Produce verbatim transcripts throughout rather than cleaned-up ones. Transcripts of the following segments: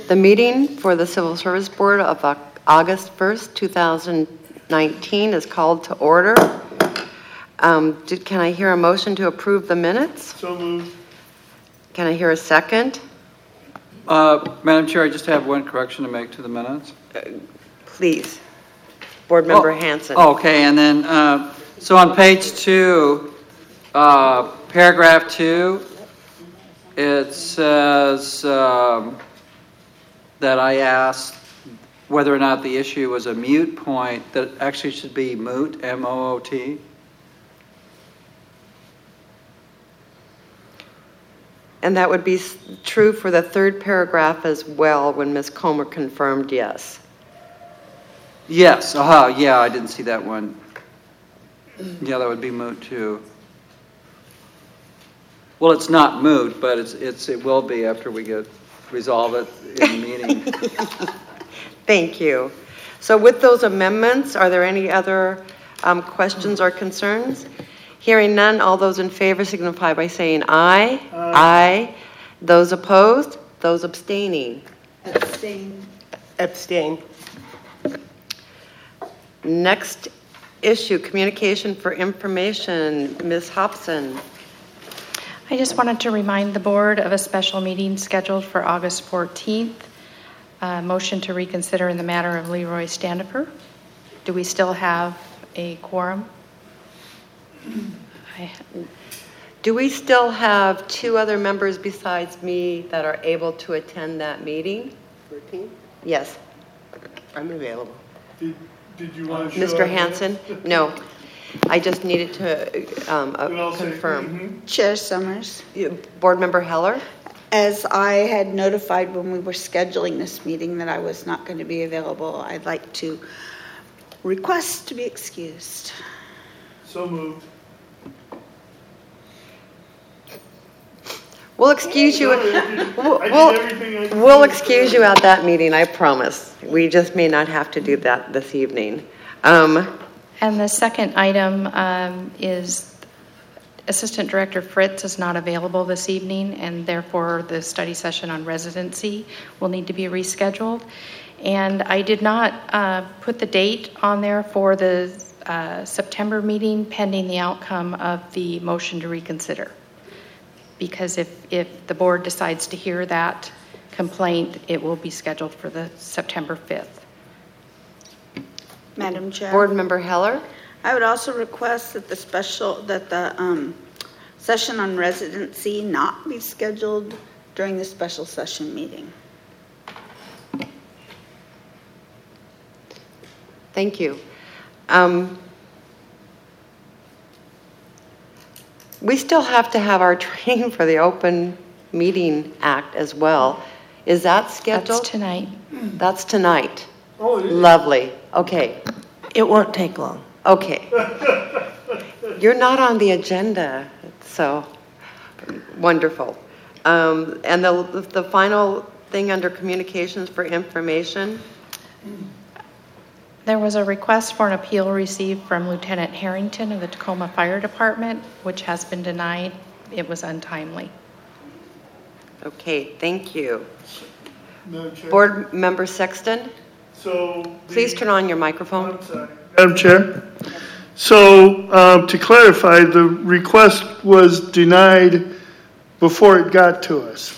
The meeting for the Civil Service Board of August first, two thousand nineteen is called to order. Um, did, can I hear a motion to approve the minutes? So moved. Can I hear a second? Uh, Madam Chair, I just have one correction to make to the minutes. Uh, please. Board Member oh, Hanson. Oh, okay, and then, uh, so on page two, uh, paragraph two, it says um, that I asked whether or not the issue was a moot point, that actually should be moot, M O O T. And that would be true for the third paragraph as well when Miz Comer confirmed yes. Yes, aha, uh-huh, yeah, I didn't see that one. Yeah, that would be moot too. Well, it's not moot, but it's it's it will be after we get resolve it in the meeting. Thank you. So with those amendments, are there any other um, questions or concerns? Hearing none, all those in favor signify by saying aye. Aye. Aye. Those opposed? Those abstaining? Abstain. Abstain. Next issue, communication for information. Miz Hobson. I just wanted to remind the board of a special meeting scheduled for August fourteenth. Uh, motion to reconsider in the matter of Leroy Standifer. Do we still have a quorum? I, Do we still have two other members besides me that are able to attend that meeting? fourteen? Yes. I'm available. Did, did you want to show Mister up Hanson? No. I just needed to um, uh, confirm. Mm-hmm. Chair Summers, Board Member Heller? as I had notified when we were scheduling this meeting that I was not going to be available, I'd like to request to be excused. So moved. We'll excuse you. No, I did- We'll, I did we'll, everything I could we'll do. excuse you at that meeting, I promise. We just may not have to do that this evening. Um, and the second item um, is Assistant Director Fritz is not available this evening, and therefore the study session on residency will need to be rescheduled. And I did not uh, put the date on there for the uh, September meeting pending the outcome of the motion to reconsider. Because if, if the board decides to hear that complaint, it will be scheduled for the September fifth. Madam Chair. Board Member Heller? I would also request that the special, that the um, session on residency not be scheduled during the special session meeting. Thank you. Um, we still have to have our training for the Open Meeting Act as well. Is that scheduled? That's tonight. That's tonight. Oh, it is. Lovely. Okay. It won't take long. Okay. You're not on the agenda, so wonderful. Um, and the, the final thing under communications for information. There was a request for an appeal received from Lieutenant Harrington of the Tacoma Fire Department, which has been denied. It was untimely. Okay, thank you. Madam Chair. Board Member Sexton, So the- please turn on your microphone. I'm sorry. Madam Chair. So um, to clarify, the request was denied before it got to us.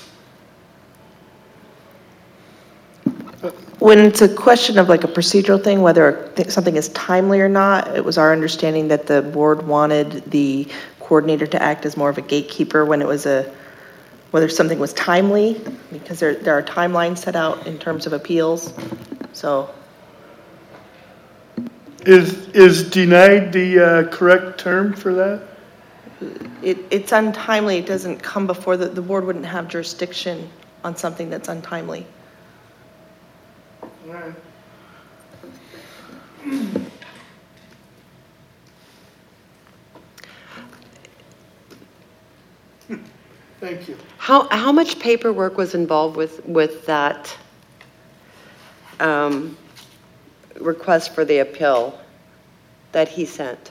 When it's a question of like a procedural thing, whether something is timely or not, it was our understanding that the board wanted the coordinator to act as more of a gatekeeper when it was a, whether something was timely, because there, there are timelines set out in terms of appeals. So. Is is denied the uh, correct term for that? It, it's untimely. It doesn't come before the, the board wouldn't have jurisdiction on something that's untimely. All right. Thank you. How how much paperwork was involved with with that um, request for the appeal that he sent?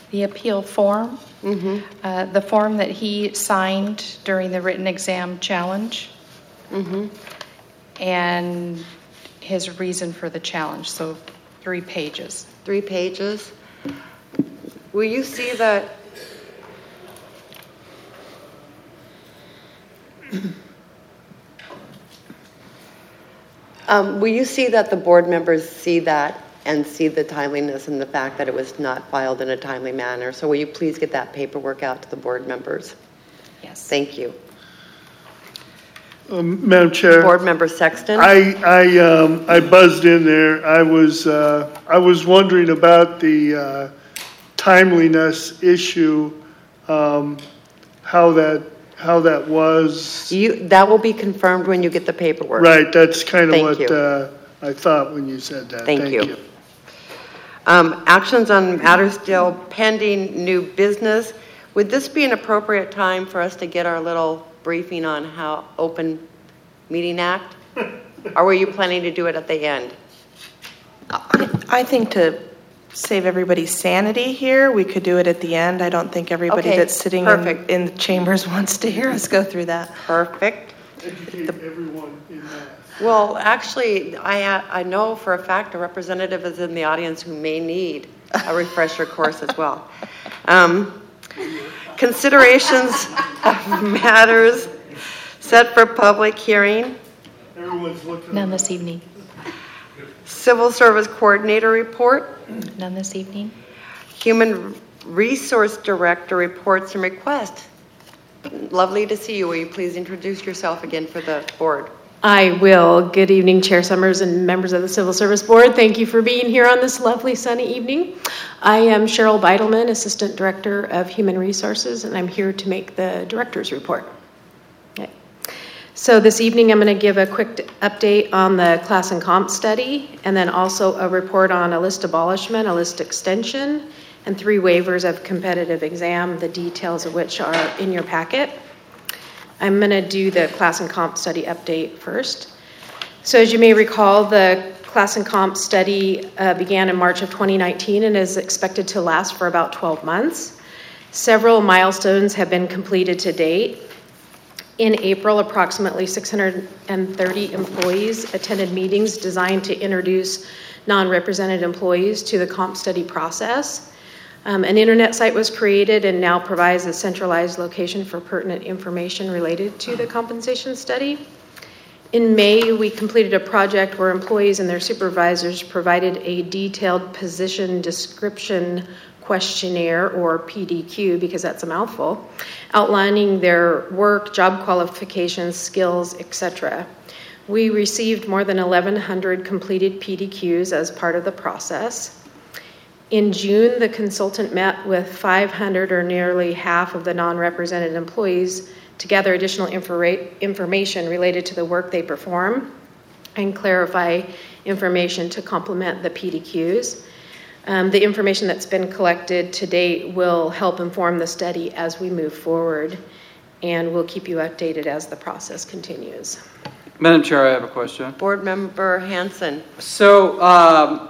The appeal form, uh, the form that he signed during the written exam challenge, and his reason for the challenge, so three pages. Three pages. Will you see that? Um, will you see that the board members see that and see the timeliness and the fact that it was not filed in a timely manner? So will you please get that paperwork out to the board members? Yes. Thank you. Um, Madam Chair. Board Member Sexton? I, I, um, I buzzed in there. I was, uh, I was wondering about the, uh, timeliness issue, um, how that, how that was. You, that will be confirmed when you get the paperwork. Right, that's kind of Thank what, you. uh, I thought when you said that. Thank you. Um, actions on matters still pending, new business. Would this be an appropriate time for us to get our little briefing on how Open Meeting Act? Or were you planning to do it at the end? I think to save everybody's sanity here, we could do it at the end. I don't think everybody Okay, that's sitting in, perfect. in the chambers wants to hear us go through that. Perfect. Educate everyone in that. Well, actually, I, I know for a fact a representative is in the audience who may need a refresher course as well. Um, considerations of matters set for public hearing. Everyone's looking. None this evening. Civil Service Coordinator report. None this evening. Human Resource Director reports and requests. Lovely to see you. Will you please introduce yourself again for the board? I will. Good evening, Chair Summers and members of the Civil Service Board. Thank you for being here on this lovely sunny evening. I am Cheryl Beidelman, Assistant Director of Human Resources, and I'm here to make the Director's Report. Okay. So this evening I'm going to give a quick update on the class and comp study, and then also a report on a list abolishment, a list extension, and three waivers of competitive exam, the details of which are in your packet. I'm going to do the class and comp study update first. So as you may recall, the class and comp study uh, began in March of twenty nineteen and is expected to last for about twelve months. Several milestones have been completed to date. In April, approximately six hundred thirty employees attended meetings designed to introduce non-represented employees to the comp study process. Um, an internet site was created and now provides a centralized location for pertinent information related to the compensation study. In May, we completed a project where employees and their supervisors provided a detailed position description questionnaire, or P D Q, because that's a mouthful, outlining their work, job qualifications, skills, et cetera. We received more than eleven hundred completed P D Qs as part of the process. In June, the consultant met with five hundred, or nearly half of the non-represented employees, to gather additional infora- information related to the work they perform and clarify information to complement the P D Qs. Um, the information that's been collected to date will help inform the study as we move forward, and we'll keep you updated as the process continues. Madam Chair, I have a question. Board Member Hanson. So, um,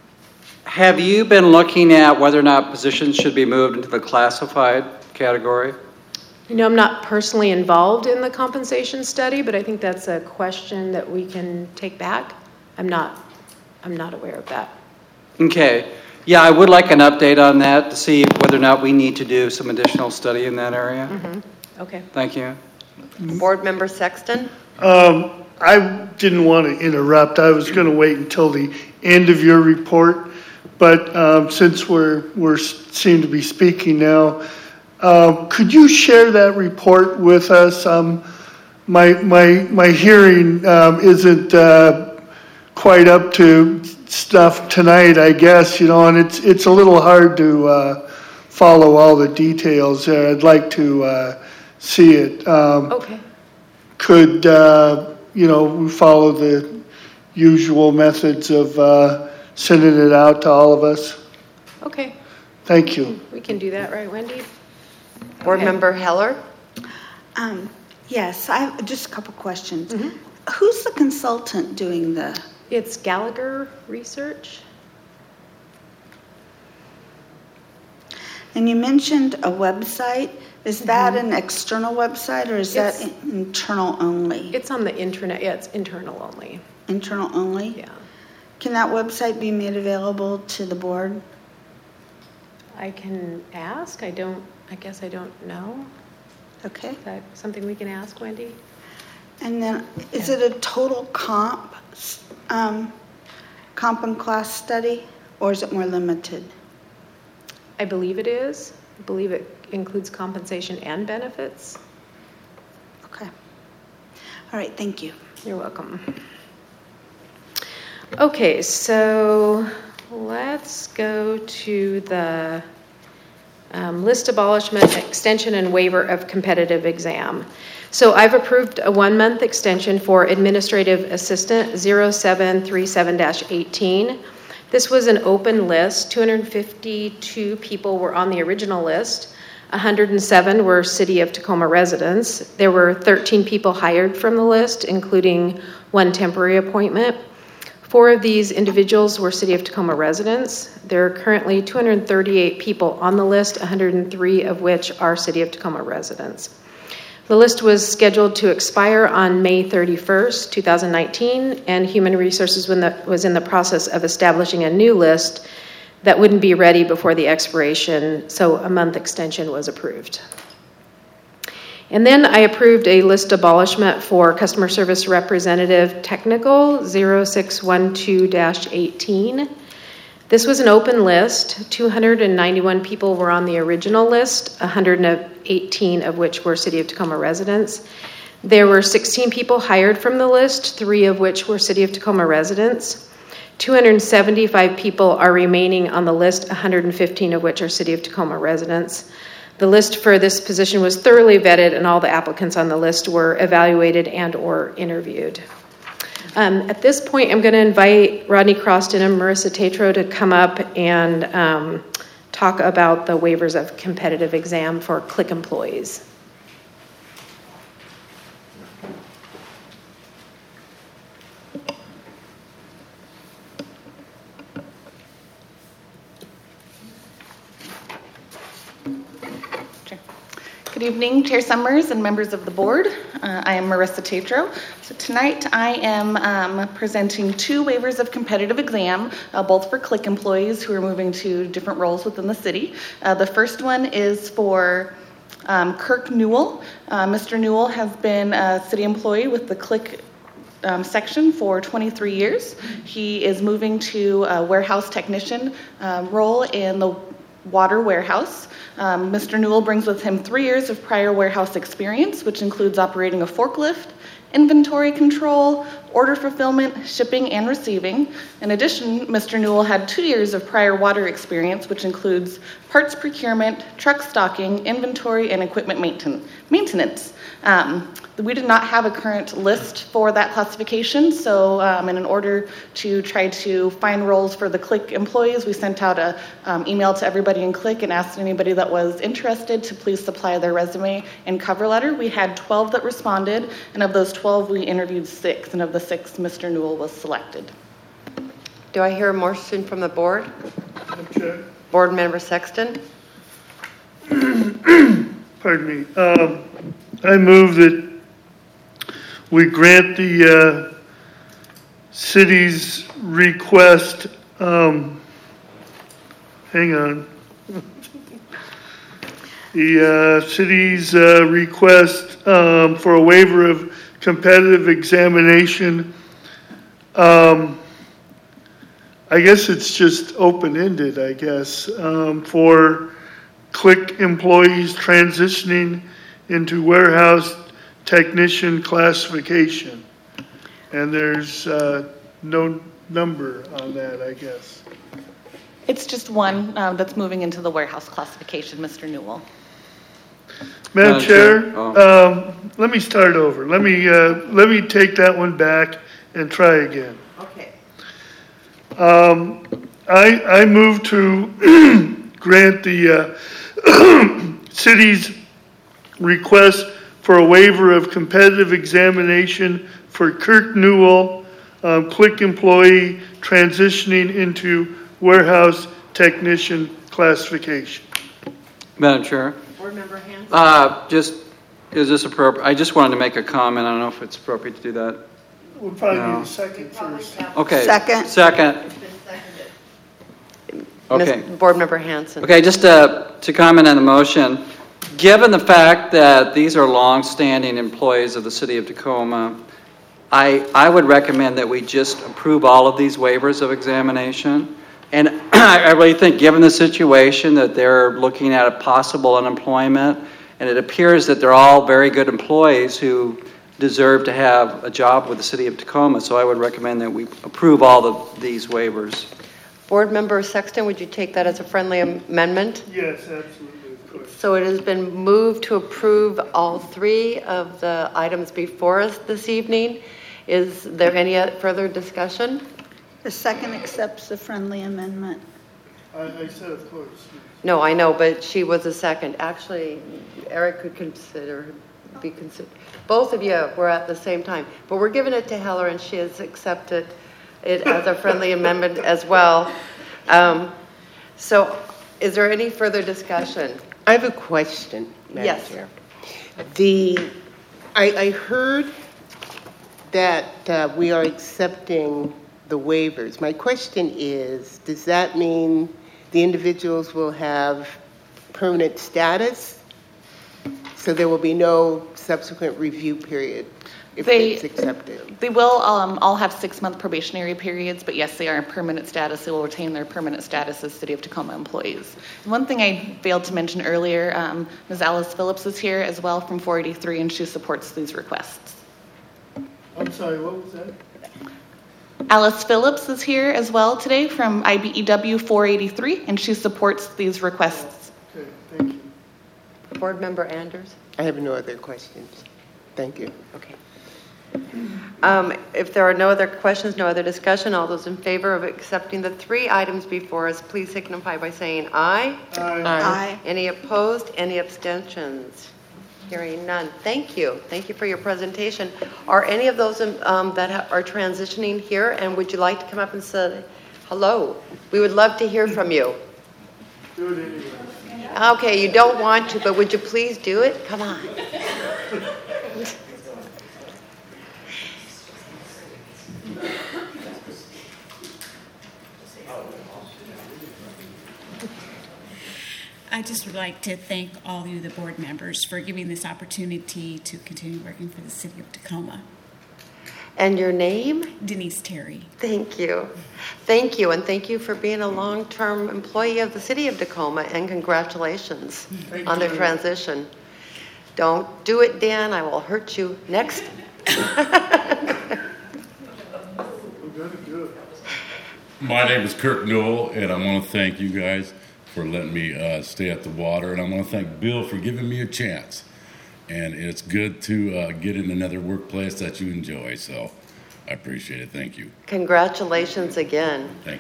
have you been looking at whether or not positions should be moved into the classified category? You know, I'm not personally involved in the compensation study, but I think that's a question that we can take back. I'm not, I'm not aware of that. Okay. Yeah, I would like an update on that to see whether or not we need to do some additional study in that area. Mm-hmm. Okay. Thank you. Board Member Sexton. Um, I didn't want to interrupt. I was going to wait until the end of your report, but um, since we're we're seem to be speaking now, uh, could you share that report with us? Um, my my my hearing um, isn't uh, quite up to stuff tonight, I guess, you know, and it's it's a little hard to uh, follow all the details there. I'd like to uh, see it. Um, Okay. Could, uh, you know, we follow the usual methods of uh, sending it out to all of us? Okay. Thank you. We can do that, right, Wendy? Board Okay. Member Heller. Um, yes, I have just a couple questions. Mhm. Who's the consultant doing the, It's Gallagher Research. And you mentioned a website. Is that an external website or is that It's- internal only? It's on the intranet, yeah, it's internal only, Internal only? yeah. Can that website be made available to the board? I can ask, I don't, I guess I don't know. Okay. Is that something we can ask, Wendy? And then, is it a total comp, um, comp and class study, or is it more limited? I believe it is. I believe it includes compensation and benefits. Okay. All right, thank you. You're welcome. Okay, so let's go to the um, list abolishment, extension, and waiver of competitive exam. So I've approved a one-month extension for administrative assistant zero seven three seven dash eighteen. This was an open list. two hundred fifty-two people were on the original list. one hundred seven were City of Tacoma residents. There were thirteen people hired from the list, including one temporary appointment. Four of these individuals were City of Tacoma residents. There are currently two hundred thirty-eight people on the list, one hundred three of which are City of Tacoma residents. The list was scheduled to expire on May thirty-first, two thousand nineteen, and Human Resources was in the process of establishing a new list that wouldn't be ready before the expiration, so a month extension was approved. And then I approved a list abolishment for Customer Service Representative Technical zero six one two dash eighteen. This was an open list. two hundred ninety-one people were on the original list, one hundred eighteen of which were City of Tacoma residents. There were sixteen people hired from the list, three of which were City of Tacoma residents. two hundred seventy-five people are remaining on the list, one hundred fifteen of which are City of Tacoma residents. The list for this position was thoroughly vetted and all the applicants on the list were evaluated and or interviewed. Um, at this point, I'm going to invite Rodney Croston and Marissa Tatro to come up and um, talk about the waivers of competitive exam for Click employees. Good evening, Chair Summers and members of the board. Uh, I am Marissa Tatro. So tonight I am um, presenting two waivers of competitive exam, uh, both for Click employees who are moving to different roles within the city. Uh, the first one is for um, Kirk Newell. Uh, Mister Newell has been a city employee with the Click Um, section for twenty-three years. He is moving to a warehouse technician um, role in the water warehouse. Um, Mister Newell brings with him three years of prior warehouse experience, which includes operating a forklift, inventory control, order fulfillment, shipping, and receiving. In addition, Mister Newell had two years of prior water experience, which includes parts procurement, truck stocking, inventory, and equipment maintenance. Um, we did not have a current list for that classification, so um, in order to try to find roles for the Click employees, we sent out a um, email to everybody in Click and asked anybody that was interested to please supply their resume and cover letter. We had twelve that responded, and of those twelve, we interviewed six, and of the six, Mister Newell was selected. Do I hear a motion from the board? Okay. Board Member Sexton? Pardon me. Um, I move that we grant the uh, city's request, um, hang on. The uh, city's uh, request um, for a waiver of competitive examination. Um, I guess it's just open-ended, I guess, um, for Click employees transitioning into warehouse technician classification. And there's uh, no number on that, I guess. It's just one uh, that's moving into the warehouse classification, Mister Newell. Madam Madam Chair, Chair, oh. um, let me start over. Let me, uh, let me take that one back and try again. Okay. Um, I, I move to grant the uh, city's request for a waiver of competitive examination for Kirk Newell, um, Click employee transitioning into warehouse technician classification. Madam Chair? Board Member Hanson? Uh, just, is this appropriate? I just wanted to make a comment. I don't know if it's appropriate to do that. We'll probably No. need a second first. Okay. Second. Second. Okay. Miz Board Member Hanson? Okay, just uh, to comment on the motion, given the fact that these are long-standing employees of the city of Tacoma, I, I would recommend that we just approve all of these waivers of examination. And I really think, given the situation that they're looking at a possible unemployment, and it appears that they're all very good employees who deserve to have a job with the city of Tacoma, so I would recommend that we approve all of these waivers. Board Member Sexton, would you take that as a friendly amendment? Yes, absolutely, of course. So it has been moved to approve all three of the items before us this evening. Is there any further discussion? The second accepts the friendly amendment. I, I said of course. No, I know, but she was a second. Actually, Eric could consider, be considered. Both of you were at the same time, but we're giving it to Heller, and she has accepted it as a friendly amendment as well. Um, so is there any further discussion? I have a question, Madam Yes. Chair. The, I, I heard that uh, we are accepting the waivers. My question is, does that mean the individuals will have permanent status? So there will be no subsequent review period if They- it's accepted? They will um, all have six-month probationary periods, but yes, they are in permanent status. They will retain their permanent status as City of Tacoma employees. And one thing I failed to mention earlier, um, Miz Alice Phillips is here as well from four eighty-three, and she supports these requests. I'm sorry, what was that? Alice Phillips is here as well today from I B E W four eighty-three, and she supports these requests. Okay, thank you. Board Member Anders? I have no other questions. Thank you. Okay. Um, If there are no other questions, no other discussion, all those in favor of accepting the three items before us, please signify by saying aye. Aye. Aye. Any opposed? Any abstentions? Hearing none. Thank you. Thank you for your presentation. Are any of those um, that ha- are transitioning here, and would you like to come up and say hello? We would love to hear from you. Do it anyway. Okay, you don't want to, but would you please do it? Come on. I just would like to thank all you, the board members, for giving this opportunity to continue working for the City of Tacoma. And your name? Denise Terry. Thank you. Thank you, and thank you for being a long-term employee of the City of Tacoma, and congratulations Thank on the you. transition. Don't do it, Dan, I will hurt you. Next. We're gonna do it. My name is Kirk Newell, and I want to thank you guys for letting me uh, stay at the water, and I want to thank Bill for giving me a chance. And it's good to uh, get in another workplace that you enjoy, so I appreciate it. Thank you. Congratulations again. Thank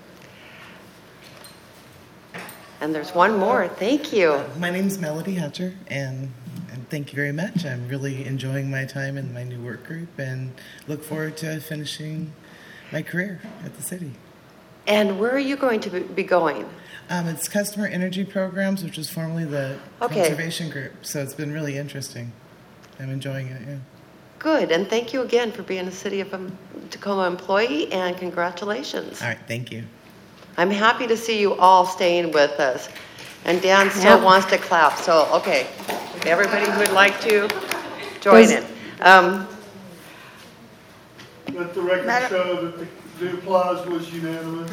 you. And there's one more. Thank you. My name's Melody Hunter, and, and thank you very much. I'm really enjoying my time in my new work group and look forward to finishing my career at the city. And where are you going to be going? Um, it's Customer Energy Programs, which was formerly the Okay. Conservation Group, so it's been really interesting. I'm enjoying it, yeah. Good, and thank you again for being a City of um, Tacoma employee, and congratulations. All right, thank you. I'm happy to see you all staying with us. And Dan still Yep. wants to clap, so, okay. Everybody who would like to, join Does- in. Um, Let the record Madam- show that the, the applause was unanimous.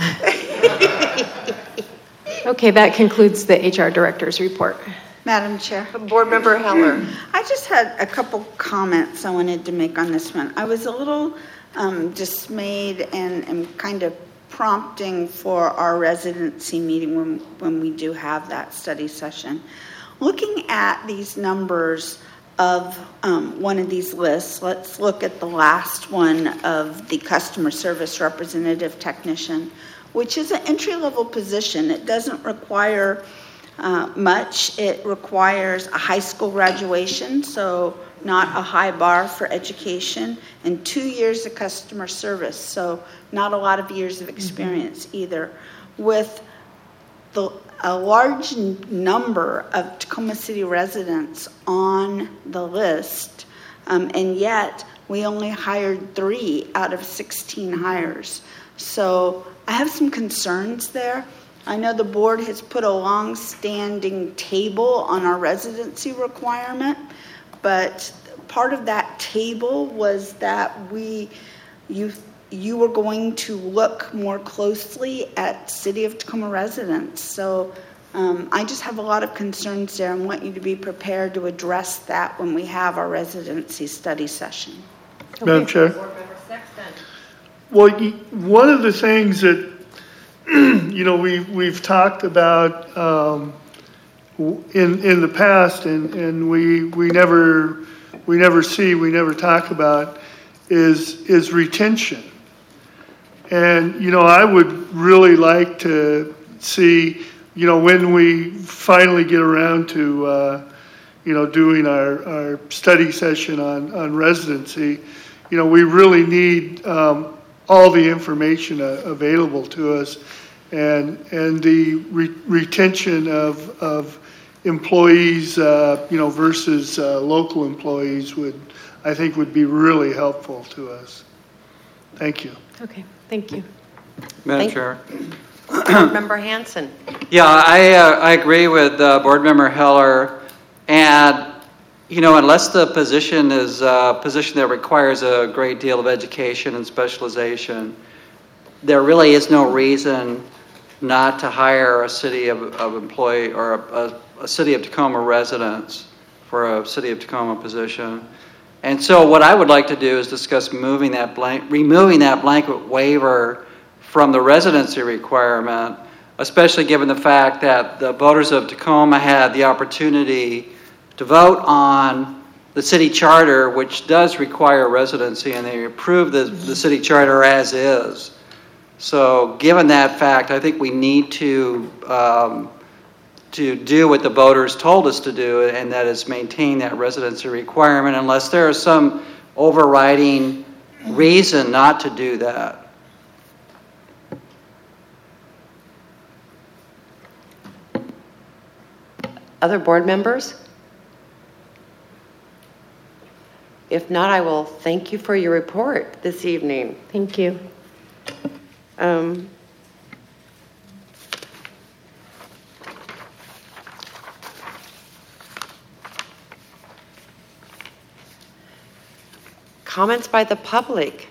Okay, that concludes the H R Director's report. Madam Chair. Board Member Heller. I just had a couple comments I wanted to make on this one. I was a little um, dismayed and, and kind of prompting for our residency meeting when, when we do have that study session. Looking at these numbers of um, one of these lists, let's look at the last one of the customer service representative technician, which is an entry-level position. It doesn't require uh, much. It requires a high school graduation, so not a high bar for education, and two years of customer service, so not a lot of years of experience either, with the, a large n- number of Tacoma City residents on the list, um, and yet we only hired three out of sixteen hires. So I have some concerns there. I know the board has put a long-standing table on our residency requirement, but part of that table was that we, you, you were going to look more closely at City of Tacoma residents. So um, I just have a lot of concerns there and want you to be prepared to address that when we have our residency study session. Madam Chair. Well, y- one of the things that, you know, we, we've talked about um, w- in, in the past, and, and we, we never, we never see, we never talk about is, is retention. And, you know, I would really like to see, you know, when we finally get around to, uh, you know, doing our, our study session on, on residency, you know, we really need um, all the information uh, available to us, and and the re- retention of of employees, uh, you know, versus uh, local employees would, I think, would be really helpful to us. Thank you. Okay, thank you. Madam Thank- Chair. Board Member Hanson. Yeah, I, uh, I agree with uh, Board Member Heller, and, you know, unless the position is a position that requires a great deal of education and specialization, there really is no reason not to hire a city of, of employee or a, a city of Tacoma residents for a city of Tacoma position. And so what I would like to do is discuss moving that blank, removing that blanket waiver from the residency requirement, especially given the fact that the voters of Tacoma had the opportunity to vote on the city charter, which does require residency, and they approved the, the city charter as is. So given that fact, I think we need to um, to do what the voters told us to do, and that is maintain that residency requirement unless there is some overriding reason not to do that. Other board members? If not, I will thank you for your report this evening. Thank you. Um, comments by the public?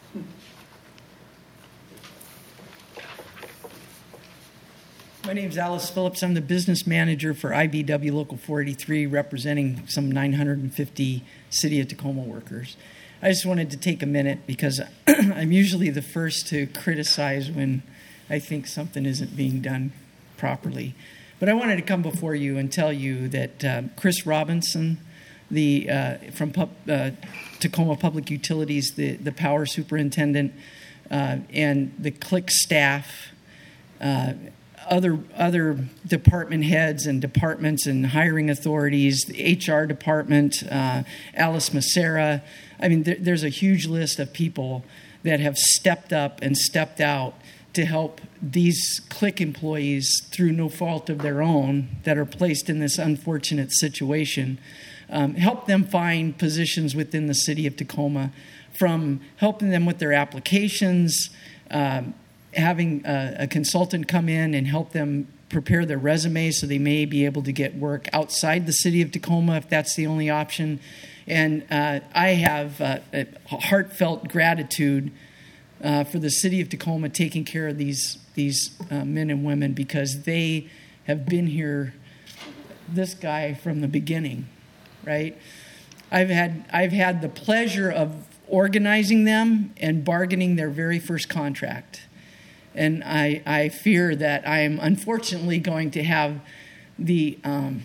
My name's Alice Phillips. I'm the business manager for I B W Local four eighty-three, representing some nine hundred fifty City of Tacoma workers. I just wanted to take a minute because I'm usually the first to criticize when I think something isn't being done properly. But I wanted to come before you and tell you that uh, Chris Robinson, the uh, from Pub, uh, Tacoma Public Utilities, the, the power superintendent, uh, and the CLIC staff, uh, other other department heads and departments and hiring authorities, the H R department, uh, Alice Macera. I mean, there, there's a huge list of people that have stepped up and stepped out to help these CLIC employees through no fault of their own that are placed in this unfortunate situation. Um, help them find positions within the city of Tacoma, from helping them with their applications, um, having a, a consultant come in and help them prepare their resume so they may be able to get work outside the city of Tacoma if that's the only option. And uh, I have uh, a heartfelt gratitude uh, for the city of Tacoma taking care of these these uh, men and women, because they have been here, this guy from the beginning, right? I've had I've had the pleasure of organizing them and bargaining their very first contract. And I, I fear that I am unfortunately going to have the um,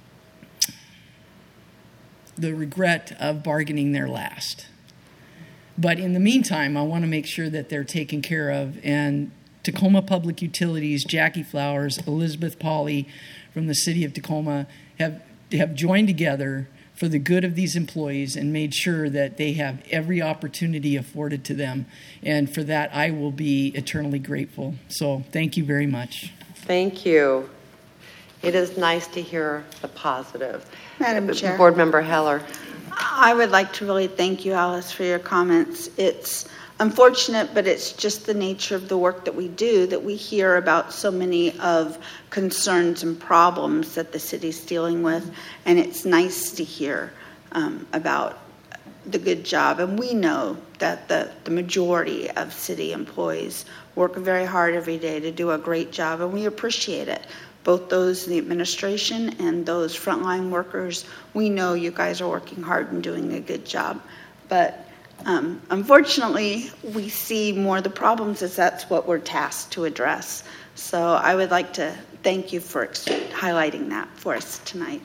the regret of bargaining their last. But in the meantime, I want to make sure that they're taken care of. And Tacoma Public Utilities, Jackie Flowers, Elizabeth Pauley from the city of Tacoma have have joined together for the good of these employees and made sure that they have every opportunity afforded to them. And for that, I will be eternally grateful. So thank you very much. Thank you. It is nice to hear the positive. Madam Chair. Board Member Heller. I would like to really thank you, Alice, for your comments. It's unfortunate, but it's just the nature of the work that we do that we hear about so many of concerns and problems that the city's dealing with, and it's nice to hear um, about the good job. And we know that the, the majority of city employees work very hard every day to do a great job, and we appreciate it. Both those in the administration and those frontline workers, we know you guys are working hard and doing a good job. But um, unfortunately, we see more of the problems as that's what we're tasked to address. So I would like to thank you for ex- highlighting that for us tonight.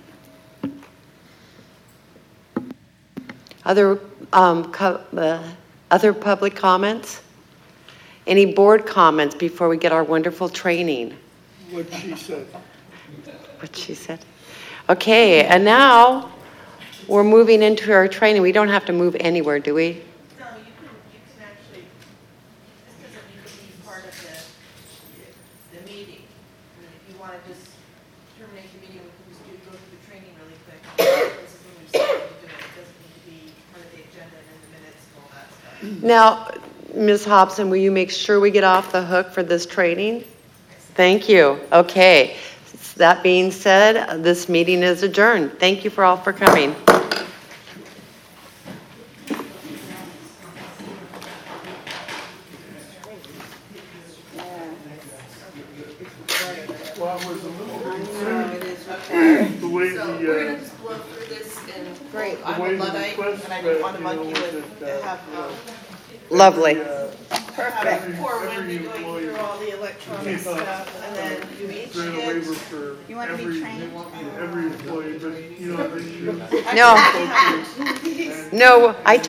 Other, um, co- uh, other public comments? Any board comments before we get our wonderful training? What she said. What she said. Okay, and now we're moving into our training. We don't have to move anywhere, do we? No, you can, you can actually, this doesn't need to be part of the, the meeting. I mean, if you want to just terminate the meeting, we can just do, go through the training really quick. This is when we start to do it. It doesn't need to be part of the agenda and then the minutes and all that stuff. Now, Miz Hobson, will you make sure we get off the hook for this training? Thank you. Okay. That being said, this meeting is adjourned. Thank you for all for coming. The way the, uh, We're gonna just blow through this and, great, I'm way a the Luddite, request and I didn't want to read, bug you you know, with, that, uh, to have, um, Lovely. perfect. Poor Wendy every going employee- through all the electronic stuff, and then you each Grant a get. waiver for You want to be every, trained? every employee, but, you know, they should. No. No, I